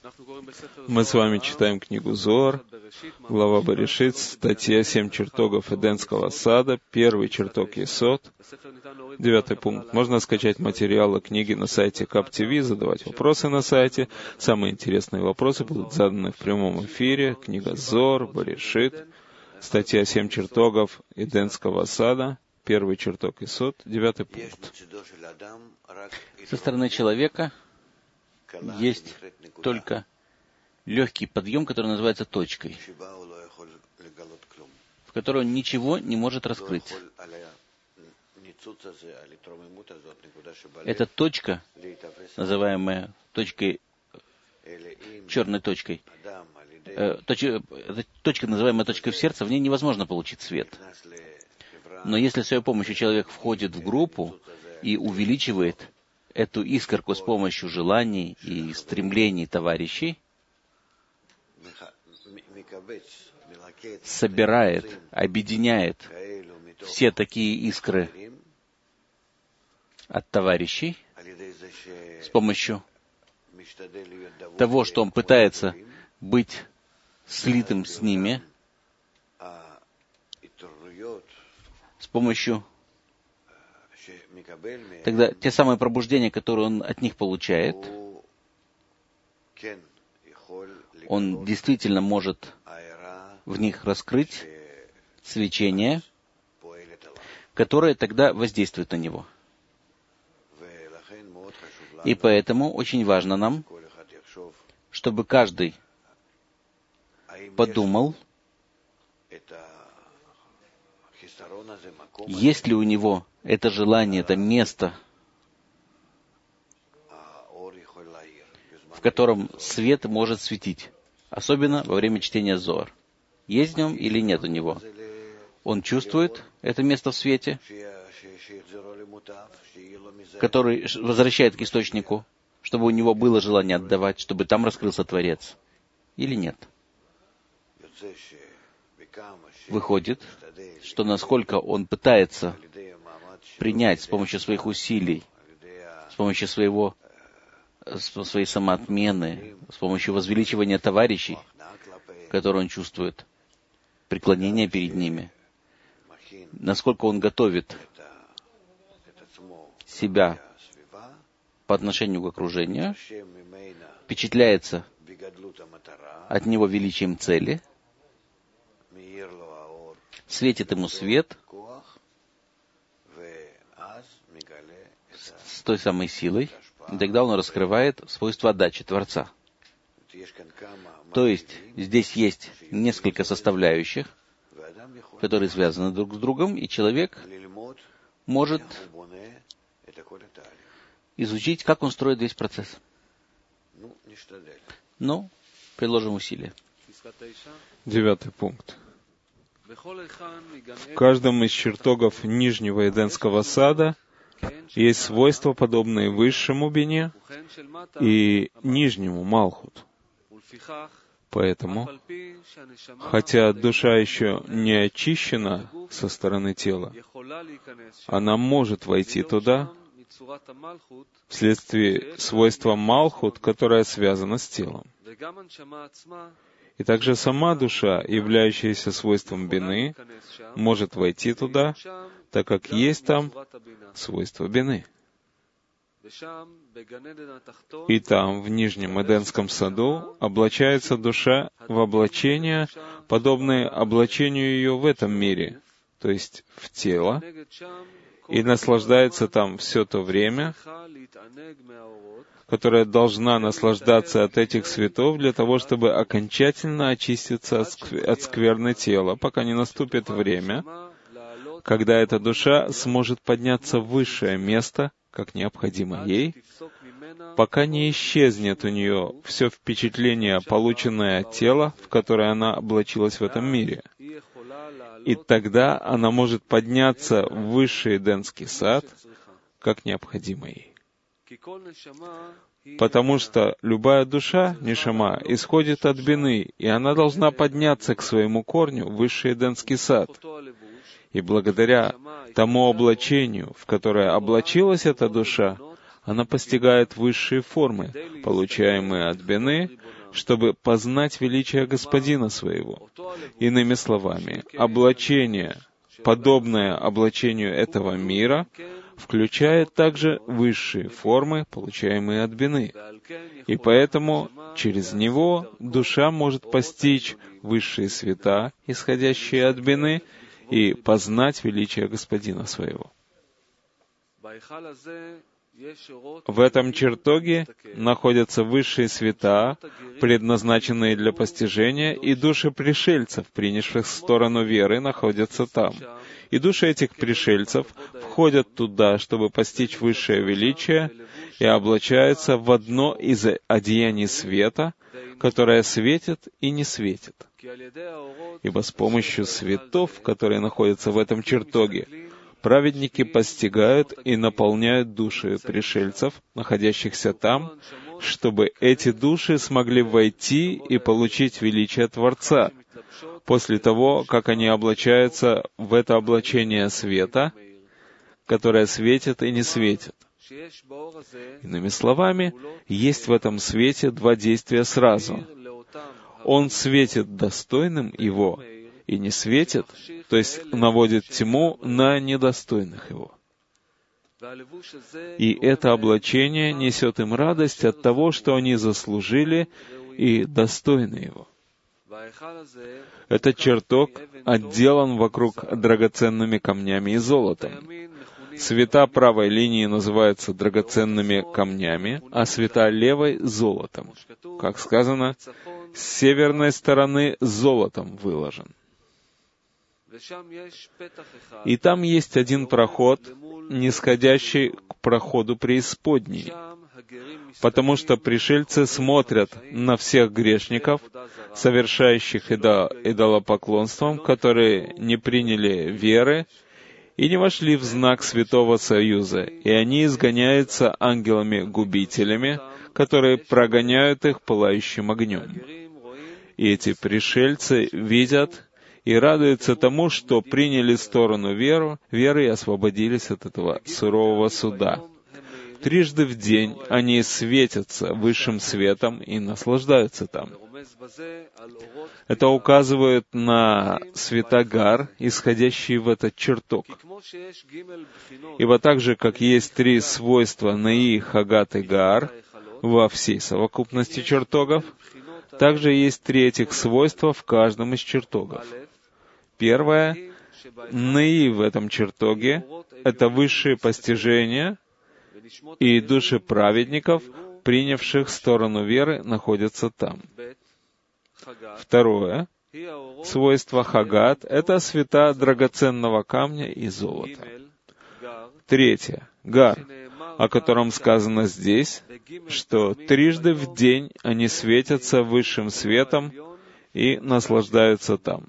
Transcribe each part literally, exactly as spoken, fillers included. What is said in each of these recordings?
Мы с вами читаем книгу Зоар, глава Берешит, статья «Семь чертогов Эденского сада», первый чертог Есод, девятый пункт. Можно скачать материалы книги на сайте Кап ти ви, задавать вопросы на сайте. Самые интересные вопросы будут заданы в прямом эфире. Книга Зоар, Берешит, статья «Семь чертогов Эденского сада», первый чертог Есод, девятый пункт. Со стороны человека есть только легкий подъем, который называется точкой, в которой он ничего не может раскрыть. Эта точка, называемая точкой, черной точкой, э, точ, эта точка, называемая точкой в сердце, в ней невозможно получить свет. Но если с ее помощью человек входит в группу и увеличивает эту искорку с помощью желаний и стремлений товарищей, собирает, объединяет все такие искры от товарищей с помощью того, что он пытается быть слитым с ними, с помощью тогда те самые пробуждения, которые он от них получает, он действительно может в них раскрыть свечение, которое тогда воздействует на него. И поэтому очень важно нам, чтобы каждый подумал, есть ли у него это желание, это место, в котором свет может светить, особенно во время чтения Зоар. Есть в нем или нет у него? Он чувствует это место в свете, который возвращает к источнику, чтобы у него было желание отдавать, чтобы там раскрылся Творец, или нет? Выходит, что насколько он пытается принять с помощью своих усилий, с помощью своего, своей самоотмены, с помощью возвеличивания товарищей, которые он чувствует, преклонения перед ними, насколько он готовит себя по отношению к окружению, впечатляется от него величием цели, светит ему свет с той самой силой, и тогда он раскрывает свойства отдачи Творца. То есть, здесь есть несколько составляющих, которые связаны друг с другом, и человек может изучить, как он строит весь процесс. Но приложим усилия. Девятый пункт. В каждом из чертогов Нижнего Эденского сада есть свойства, подобные высшему бине и нижнему Малхут. Поэтому, хотя душа еще не очищена со стороны тела, она может войти туда вследствие свойства Малхут, которое связано с телом. И также сама душа, являющаяся свойством бины, может войти туда, так как есть там свойство бины. И там, в Нижнем Эденском саду, облачается душа в облачения, подобные облачению ее в этом мире, то есть в тело, и наслаждается там все то время, которая должна наслаждаться от этих светов для того, чтобы окончательно очиститься от, скв... от скверны тела, пока не наступит время, когда эта душа сможет подняться в высшее место, как необходимо ей, пока не исчезнет у нее все впечатление, полученное от тела, в которое она облачилась в этом мире. И тогда она может подняться в высший Эденский сад, как необходимо ей. Потому что любая душа, нишама, исходит от бины, и она должна подняться к своему корню в высший Эденский сад. И благодаря тому облачению, в которое облачилась эта душа, она постигает высшие формы, получаемые от бины, чтобы познать величие Господина своего. Иными словами, облачение, подобное облачению этого мира, включает также высшие формы, получаемые от бины. И поэтому через него душа может постичь высшие света, исходящие от бины, и познать величие Господина своего. В этом чертоге находятся высшие света, предназначенные для постижения, и души пришельцев, принявших сторону веры, находятся там. И души этих пришельцев входят туда, чтобы постичь высшее величие, и облачаются в одно из одеяний света, которое светит и не светит. Ибо с помощью светов, которые находятся в этом чертоге, праведники постигают и наполняют души пришельцев, находящихся там, чтобы эти души смогли войти и получить величие Творца, после того, как они облачаются в это облачение света, которое светит и не светит. Иными словами, есть в этом свете два действия сразу. Он светит достойным его и не светит, то есть наводит тьму на недостойных его. И это облачение несет им радость от того, что они заслужили и достойны его. Этот чертог отделан вокруг драгоценными камнями и золотом. Света правой линии называются драгоценными камнями, а света левой — золотом. Как сказано, с северной стороны золотом выложен. И там есть один проход, нисходящий к проходу преисподней, потому что пришельцы смотрят на всех грешников, совершающих идол- идолопоклонством, которые не приняли веры и не вошли в знак Святого Союза, и они изгоняются ангелами-губителями, которые прогоняют их пылающим огнем. И эти пришельцы видят и радуются тому, что приняли сторону веру, веры и освободились от этого сурового суда. Трижды в день они светятся высшим светом и наслаждаются там. Это указывает на света Гар, исходящие в этот чертог. Ибо так же, как есть три свойства Наи, Хагат и Гар во всей совокупности чертогов, также есть три этих свойства в каждом из чертогов. Первое — Наи в этом чертоге — это высшие постижения, и души праведников, принявших сторону веры, находятся там. Второе — свойство Хагат — это света драгоценного камня и золота. Третье — Гар, о котором сказано здесь, что трижды в день они светятся высшим светом и наслаждаются там.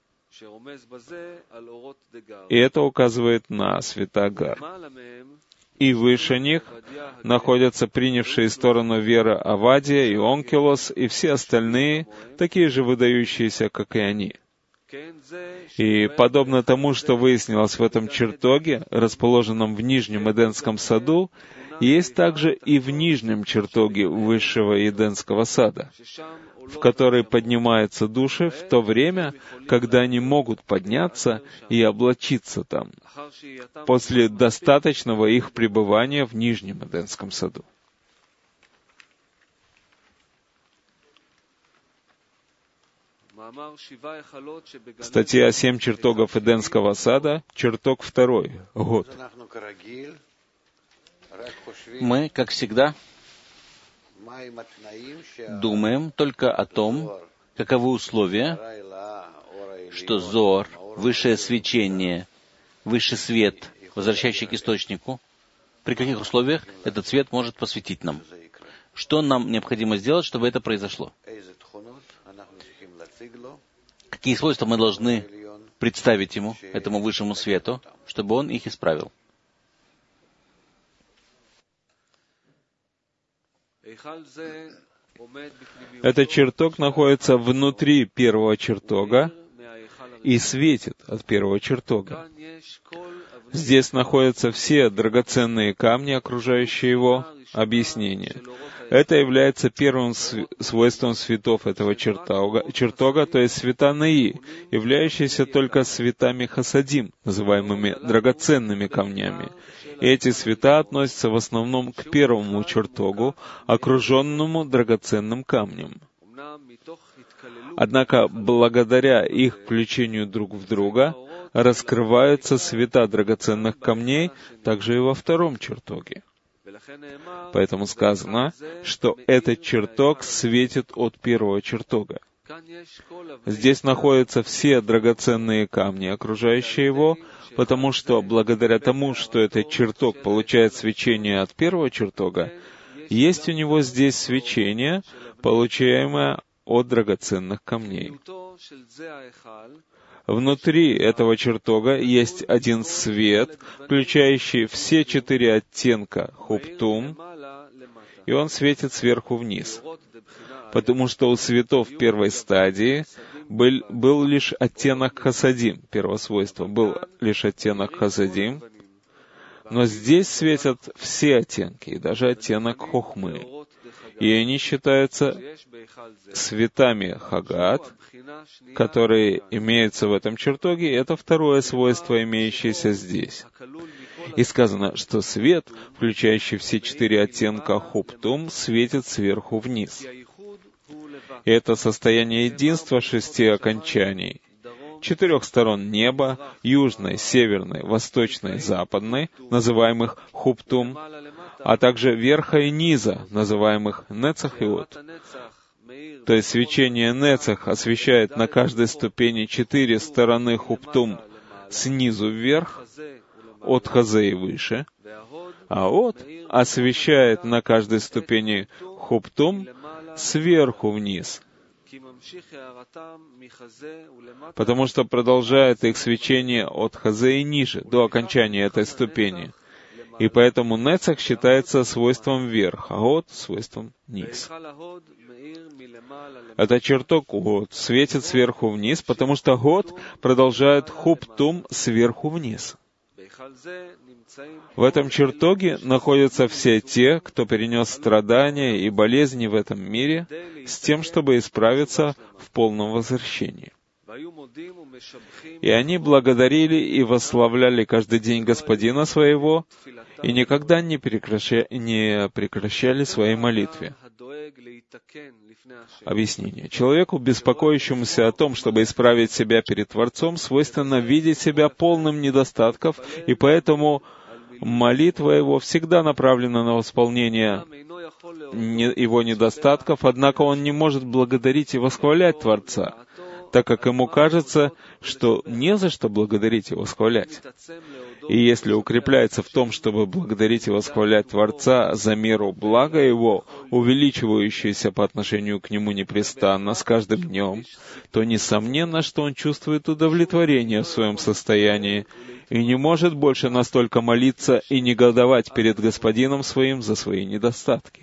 И это указывает на света Гар. И выше них находятся принявшие сторону веры Авадия и Онкелос и все остальные, такие же выдающиеся, как и они. И подобно тому, что выяснилось в этом чертоге, расположенном в Нижнем Эденском саду, есть также и в нижнем чертоге высшего Эденского сада, в который поднимаются души в то время, когда они могут подняться и облачиться там, после достаточного их пребывания в Нижнем Эденском саду. Статья «Семь чертогов Эденского сада», чертог второй, год. Мы, как всегда, думаем только о том, каковы условия, что Зоар, высшее свечение, высший свет, возвращающий к источнику, при каких условиях этот свет может посветить нам. Что нам необходимо сделать, чтобы это произошло? Какие свойства мы должны представить ему, этому высшему свету, чтобы он их исправил? Этот чертог находится внутри первого чертога и светит от первого чертога. Здесь находятся все драгоценные камни, окружающие его. Объяснение. Это является первым свойством светов этого чертога, чертога, то есть света Неи, являющиеся только светами Хасадим, называемыми драгоценными камнями. И эти света относятся в основном к первому чертогу, окруженному драгоценным камнем. Однако, благодаря их включению друг в друга, раскрываются света драгоценных камней также и во втором чертоге. Поэтому сказано, что этот чертог светит от первого чертога. Здесь находятся все драгоценные камни, окружающие его, потому что благодаря тому, что этот чертог получает свечение от первого чертога, есть у него здесь свечение, получаемое от драгоценных камней. Внутри этого чертога есть один свет, включающий все четыре оттенка хуптум, и он светит сверху вниз. Потому что у светов первой стадии был, был лишь оттенок хасадим, первого свойства, был лишь оттенок хасадим, но здесь светят все оттенки, и даже оттенок хохмы. И они считаются светами хагат, которые имеются в этом чертоге, это второе свойство, имеющееся здесь. И сказано, что свет, включающий все четыре оттенка хуптум, светит сверху вниз. И это состояние единства шести окончаний, четырех сторон неба, южной, северной, восточной, западной, называемых хуптум, а также верха и низа, называемых нецах и от. То есть свечение нецах освещает на каждой ступени четыре стороны хуптум снизу вверх, от хазе и выше, а от освещает на каждой ступени хуптум сверху вниз, потому что продолжает их свечение от хазе и ниже, до окончания этой ступени. И поэтому нецах считается свойством вверх, а от — свойством низ. Этот чертог год светит сверху вниз, потому что год продолжает хуптум сверху вниз. В этом чертоге находятся все те, кто перенес страдания и болезни в этом мире, с тем, чтобы исправиться в полном возвращении. И они благодарили и восславляли каждый день Господина своего, и никогда не прекращали, не прекращали своей молитвы. Объяснение. Человеку, беспокоящемуся о том, чтобы исправить себя перед Творцом, свойственно видеть себя полным недостатков, и поэтому молитва его всегда направлена на восполнение его недостатков, однако он не может благодарить и восхвалять Творца, так как ему кажется, что не за что благодарить и восхвалять. И если укрепляется в том, чтобы благодарить и восхвалять Творца за меру блага Его, увеличивающуюся по отношению к Нему непрестанно, с каждым днем, то несомненно, что он чувствует удовлетворение в своем состоянии и не может больше настолько молиться и негодовать перед Господином своим за свои недостатки.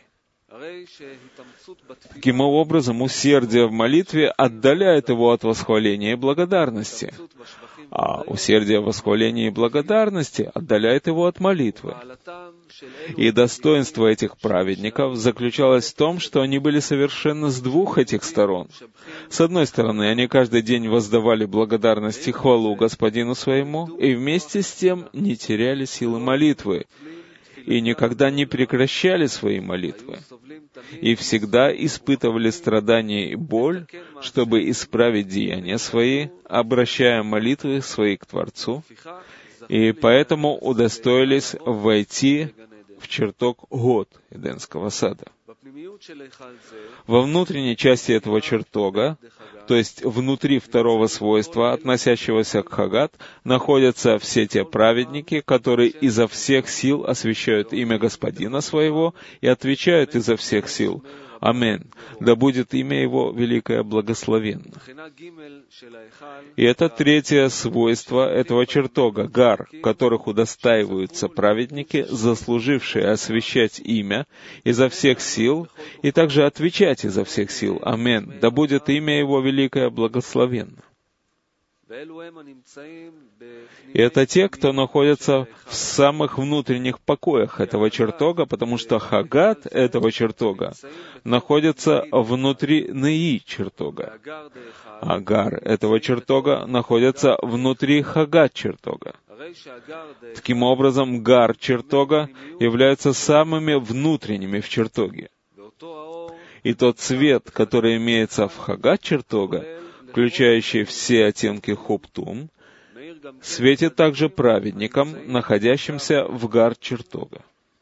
Таким образом, усердие в молитве отдаляет его от восхваления и благодарности, а усердие в восхвалении и благодарности отдаляет его от молитвы. И достоинство этих праведников заключалось в том, что они были совершенно с двух этих сторон. С одной стороны, они каждый день воздавали благодарность и хвалу Господину своему, и вместе с тем не теряли силы молитвы, и никогда не прекращали свои молитвы, и всегда испытывали страдания и боль, чтобы исправить деяния свои, обращая молитвы свои к Творцу, и поэтому удостоились войти в чертог год Эденского сада. Во внутренней части этого чертога, то есть внутри второго свойства, относящегося к Хагат, находятся все те праведники, которые изо всех сил освящают имя Господина своего и отвечают изо всех сил: «Амен, да будет имя Его великое благословенно». И это третье свойство этого чертога, гар, которых удостаиваются праведники, заслужившие освящать имя изо всех сил, и также отвечать изо всех сил: «Амен, да будет имя Его великое благословенно». И это те, кто находится в самых внутренних покоях этого чертога, потому что Хагат этого чертога находится внутри Неи чертога. Агар этого чертога находится внутри Хагат чертога. Таким образом, Гар чертога являются самыми внутренними в чертоге. И тот цвет, который имеется в Хагат чертога, включающий все оттенки Хуптум, светит также праведникам, находящимся в Гар чертога.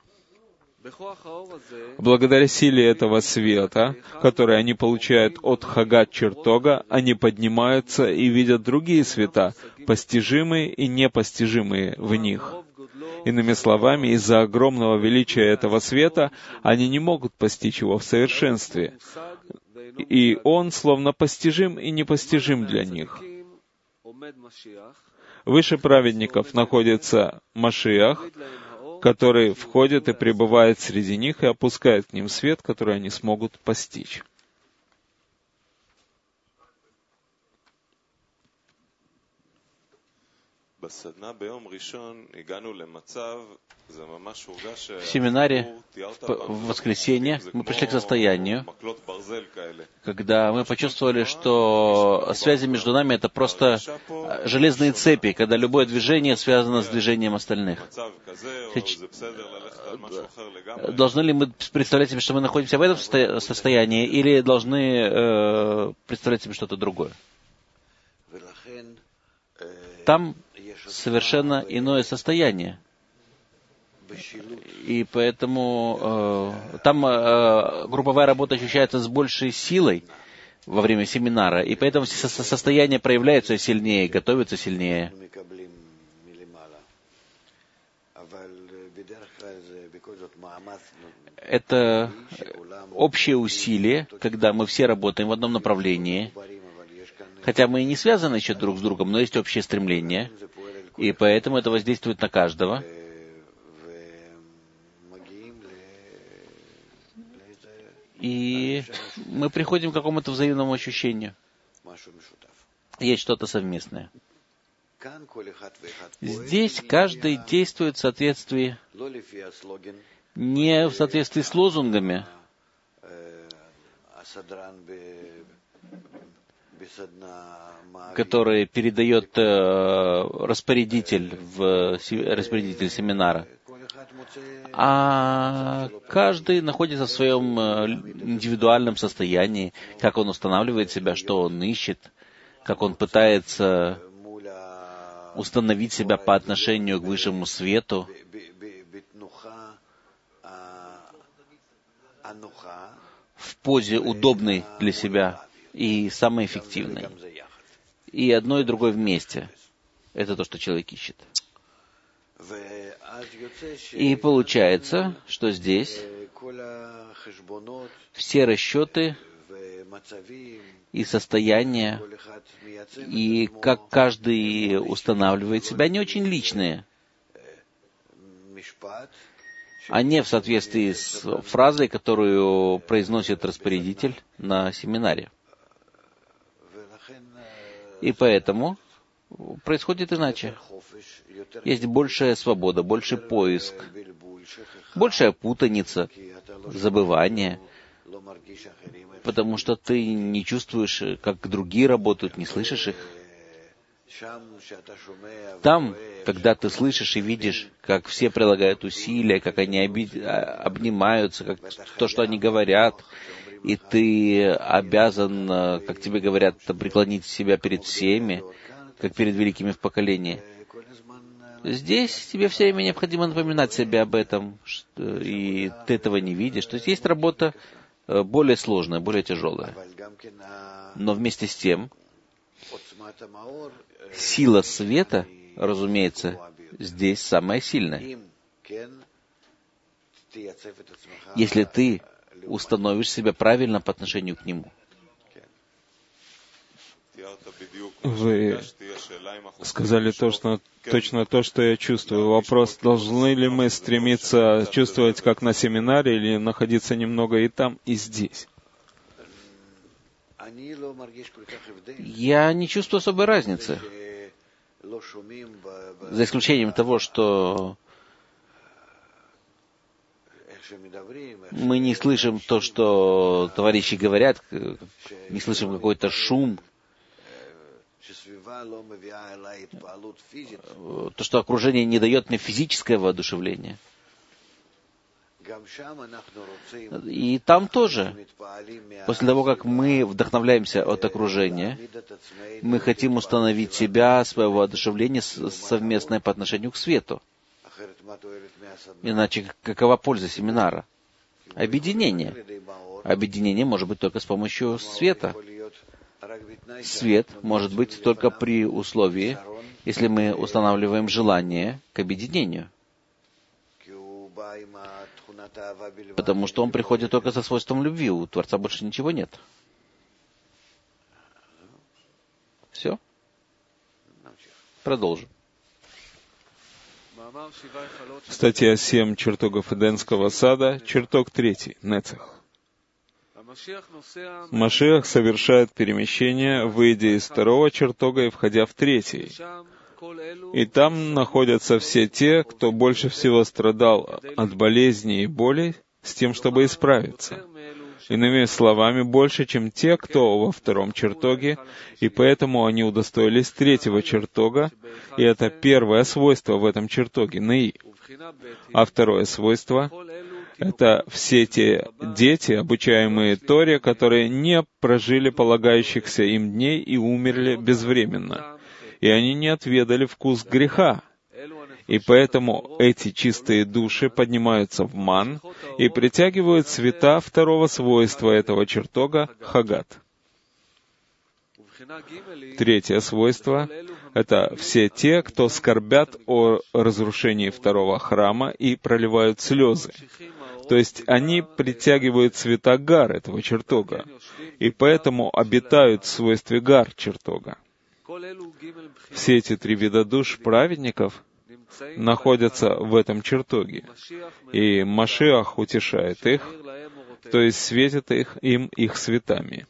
Благодаря силе этого света, который они получают от Хагат чертога, они поднимаются и видят другие света, постижимые и непостижимые в них. Иными словами, из-за огромного величия этого света они не могут постичь его в совершенстве. И он словно постижим и непостижим для них. Выше праведников находится Машиах, который входит и пребывает среди них и опускает к ним свет, который они смогут постичь. В семинаре в воскресенье мы пришли к состоянию, когда мы почувствовали, что связи между нами — это просто железные цепи, когда любое движение связано с движением остальных. Должны ли мы представлять себе, что мы находимся в этом состоянии, или должны э, представлять себе что-то другое? Там совершенно иное состояние. И поэтому э, там э, групповая работа ощущается с большей силой во время семинара, и поэтому со- состояние проявляется сильнее, готовится сильнее. Это общее усилие, когда мы все работаем в одном направлении, хотя мы и не связаны еще друг с другом, но есть общее стремление, и поэтому это воздействует на каждого. И мы приходим к какому-то взаимному ощущению. Есть что-то совместное. Здесь каждый действует в соответствии, не в соответствии с лозунгами, которые передает э, распорядитель, в, распорядитель семинара. А каждый находится в своем индивидуальном состоянии, как он устанавливает себя, что он ищет, как он пытается установить себя по отношению к высшему свету, в позе удобной для себя и самой эффективной. И одно и другое вместе. Это то, что человек ищет. И получается, что здесь все расчеты и состояния, и как каждый устанавливает себя, они очень личные. Они в соответствии с фразой, которую произносит распорядитель на семинаре. И поэтому происходит иначе. Есть большая свобода, больше поиск, большая путаница, забывание, потому что ты не чувствуешь, как другие работают, не слышишь их. Там, когда ты слышишь и видишь, как все прилагают усилия, как они оби- обнимаются, как то, что они говорят, и ты обязан, как тебе говорят, преклонить себя перед всеми, как перед великими в поколении. Здесь тебе все время необходимо напоминать себе об этом, что, и ты этого не видишь. То есть есть работа более сложная, более тяжелая. Но вместе с тем, сила света, разумеется, здесь самая сильная. Если ты установишь себя правильно по отношению к нему. Вы сказали то, что, точно то, что я чувствую. Вопрос, должны ли мы стремиться чувствовать как на семинаре или находиться немного и там, и здесь? Я не чувствую особой разницы, за исключением того, что мы не слышим то, что товарищи говорят, не слышим какой-то шум, то, что окружение не дает мне физическое воодушевление. И там тоже, после того, как мы вдохновляемся от окружения, мы хотим установить себя, свое воодушевление совместное по отношению к свету. Иначе какова польза семинара? Объединение. Объединение может быть только с помощью света. Свет может быть только при условии, если мы устанавливаем желание к объединению. Потому что он приходит только со свойством любви, у Творца больше ничего нет. Все? Продолжим. Статья семь чертогов Эденского сада, чертог третий, Нецах. Машиах совершает перемещение, выйдя из второго чертога и входя в третий. И там находятся все те, кто больше всего страдал от болезней и болей, с тем, чтобы исправиться. Иными словами, больше, чем те, кто во втором чертоге, и поэтому они удостоились третьего чертога, и это первое свойство в этом чертоге, Неи. А второе свойство — это все те дети, обучаемые Торе, которые не прожили полагающихся им дней и умерли безвременно. И они не отведали вкус греха. И поэтому эти чистые души поднимаются в ман и притягивают цвета второго свойства этого чертога — Хагат. Третье свойство — это все те, кто скорбят о разрушении второго храма и проливают слезы. То есть они притягивают цвета гар этого чертога, и поэтому обитают в свойстве гар чертога. Все эти три вида душ праведников находятся в этом чертоге, и Машиах утешает их, то есть светит их, им их светами.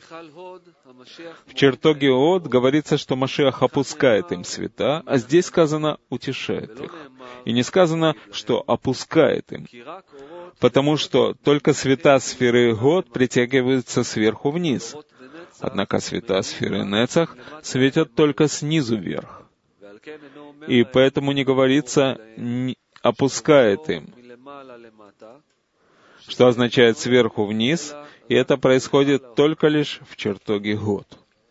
В чертоге Од говорится, что Машиах опускает им света, а здесь сказано «утешает их». И не сказано, что «опускает им», потому что только света сферы Год притягиваются сверху вниз. Однако света сферы Нецах светят только снизу вверх. И поэтому не говорится «опускает им», что означает «сверху вниз», и это происходит только лишь в чертоге Год.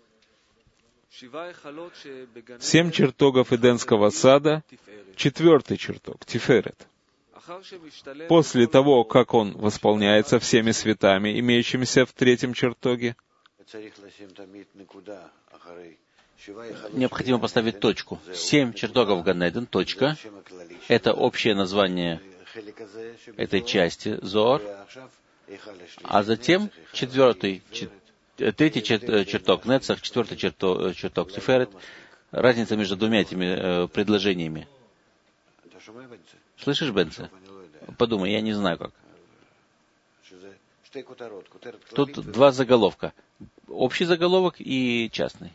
Семь чертогов Эденского сада, четвертый чертог, Тиферет. После того, как он восполняется всеми светами, имеющимися в третьем чертоге, необходимо поставить точку. Семь чертогов Ганеден, точка. Это общее название этой части, Зоар. А затем четвертый, чет, третий чет, чертог Нецах, четвертый чертог, чертог Тиферет. Разница между двумя этими э, предложениями. Слышишь, Бенце? Подумай, я не знаю как. Тут два заголовка. Общий заголовок и частный.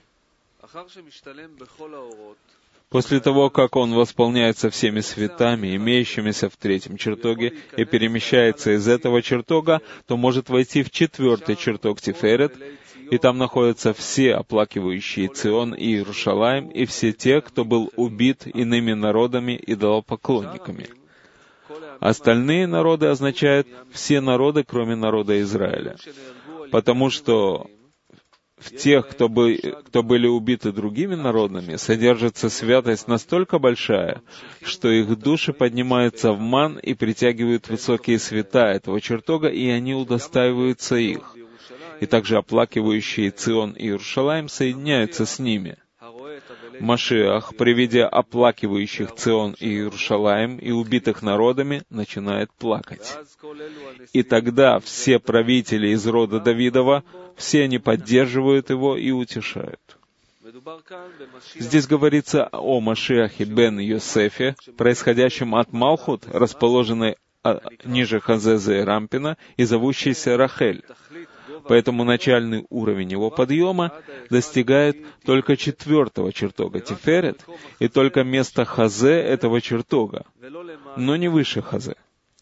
После того, как он восполняется всеми светами, имеющимися в третьем чертоге, и перемещается из этого чертога, то может войти в четвертый чертог Тиферет, и там находятся все оплакивающие Цион и Иерушалаим, и все те, кто был убит иными народами и идолопоклонниками. Остальные народы означают все народы, кроме народа Израиля, потому что в тех, кто, бы, кто были убиты другими народами, содержится святость настолько большая, что их души поднимаются в ман и притягивают высокие света этого чертога, и они удостаиваются их. И также оплакивающие Цион и Иерушалаим соединяются с ними. Машиах, при виде оплакивающих Цион и Иерушалаим и убитых народами, начинает плакать. И тогда все правители из рода Давидова, все они поддерживают его и утешают. Здесь говорится о Машиахе бен Йосефе, происходящем от Малхут, расположенной ниже Хазеза и Рампина, и зовущейся Рахель. Поэтому начальный уровень его подъема достигает только четвертого чертога Тиферет, и только место Хазе этого чертога, но не выше Хазе.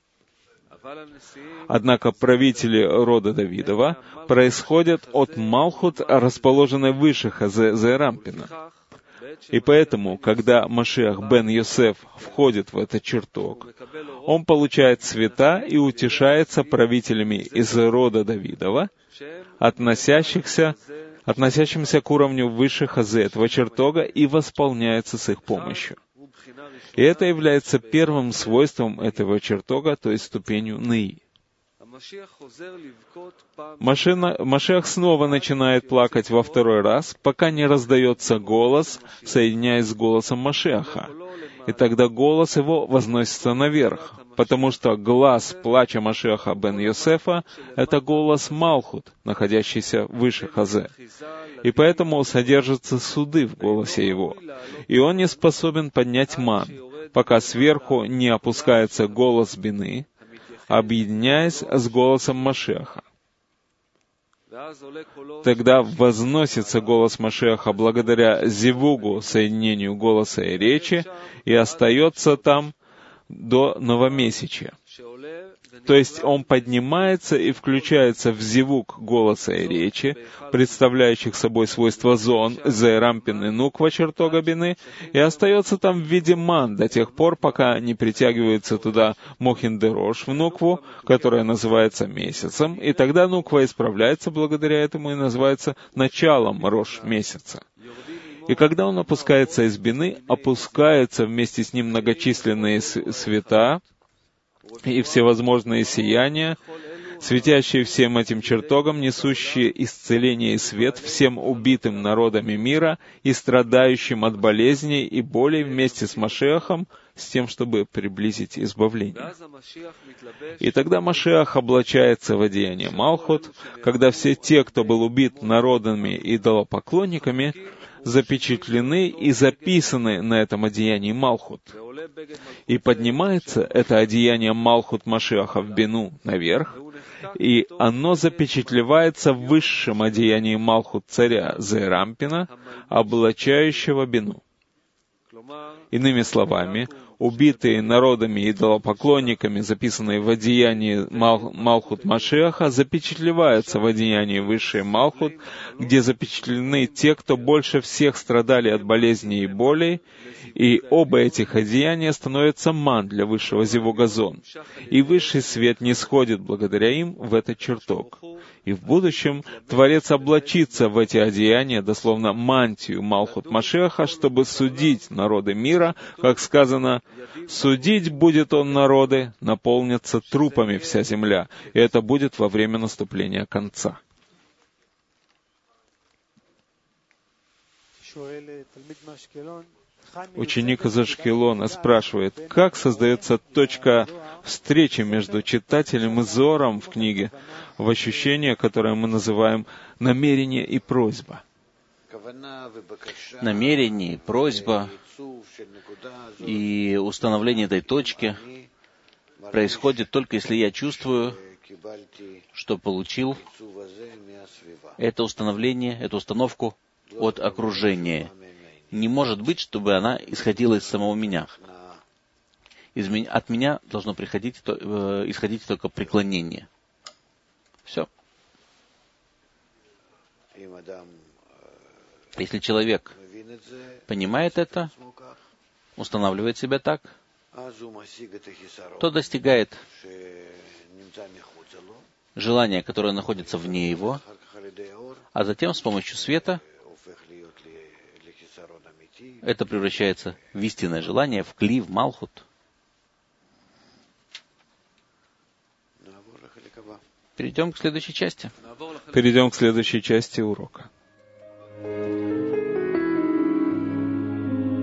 Однако правители рода Давидова происходят от Малхут, расположенной выше Хазе Зерампина. И поэтому, когда Машиах бен Йосеф входит в этот чертог, он получает цвета и утешается правителями из рода Давидова, относящихся, относящимся к уровню выше Хазе этого чертога, и восполняется с их помощью. И это является первым свойством этого чертога, то есть ступенью Неи. Машина, Машиах снова начинает плакать во второй раз, пока не раздается голос, соединяясь с голосом Машиаха. И тогда голос его возносится наверх, потому что глаз плача Машиаха бен Йосефа — это голос Малхут, находящийся выше Хазе. И поэтому содержатся суды в голосе его. И он не способен поднять ман, пока сверху не опускается голос Бины, объединяясь с голосом Машиаха. Тогда возносится голос Машиаха благодаря зивугу, соединению голоса и речи, и остается там до новомесячия. То есть он поднимается и включается в зивуг голоса и речи, представляющих собой свойства зон, зерампин и нуква чертога бины, и остается там в виде ман до тех пор, пока не притягивается туда мохин-де-рош в нукву, которая называется месяцем, и тогда нуква исправляется благодаря этому и называется началом рош месяца. И когда он опускается из бины, опускаются вместе с ним многочисленные света и всевозможные сияния, светящие всем этим чертогам, несущие исцеление и свет всем убитым народами мира и страдающим от болезней и болей вместе с Машиахом, с тем, чтобы приблизить избавление. И тогда Машиах облачается в одеяние Малхут, когда все те, кто был убит народами и идолопоклонниками, запечатлены и записаны на этом одеянии Малхут. И поднимается это одеяние Малхут Машиаха в бину наверх, и оно запечатлевается в высшем одеянии Малхут царя Зерампина, облачающего бину. Иными словами, убитые народами и идолопоклонниками, записанные в одеянии Мал, Малхут Машиаха, запечатлеваются в одеянии высшей Малхут, где запечатлены те, кто больше всех страдали от болезней и болей, и оба этих одеяния становятся ман для высшего зивугазон, и высший свет не сходит благодаря им в этот чертог. И в будущем Творец облачится в эти одеяния, дословно мантию Малхут Машиаха, чтобы судить народы мира, как сказано, «Судить будет он народы, наполнится трупами вся земля», и это будет во время наступления конца. Ученик из Ашкелона спрашивает, как создается точка встречи между читателем и зором в книге в ощущение, которое мы называем намерение и просьба. Намерение, просьба и установление этой точки происходит только если я чувствую, что получил это установление, эту установку от окружения. Не может быть, чтобы она исходила из самого меня. Из меня от меня должно приходить, э, исходить только преклонение. Все. Если человек понимает это, устанавливает себя так, то достигает желания, которое находится вне его, а затем с помощью света это превращается в истинное желание, в кли, в малхут. Перейдем к следующей части. Перейдем к следующей части урока.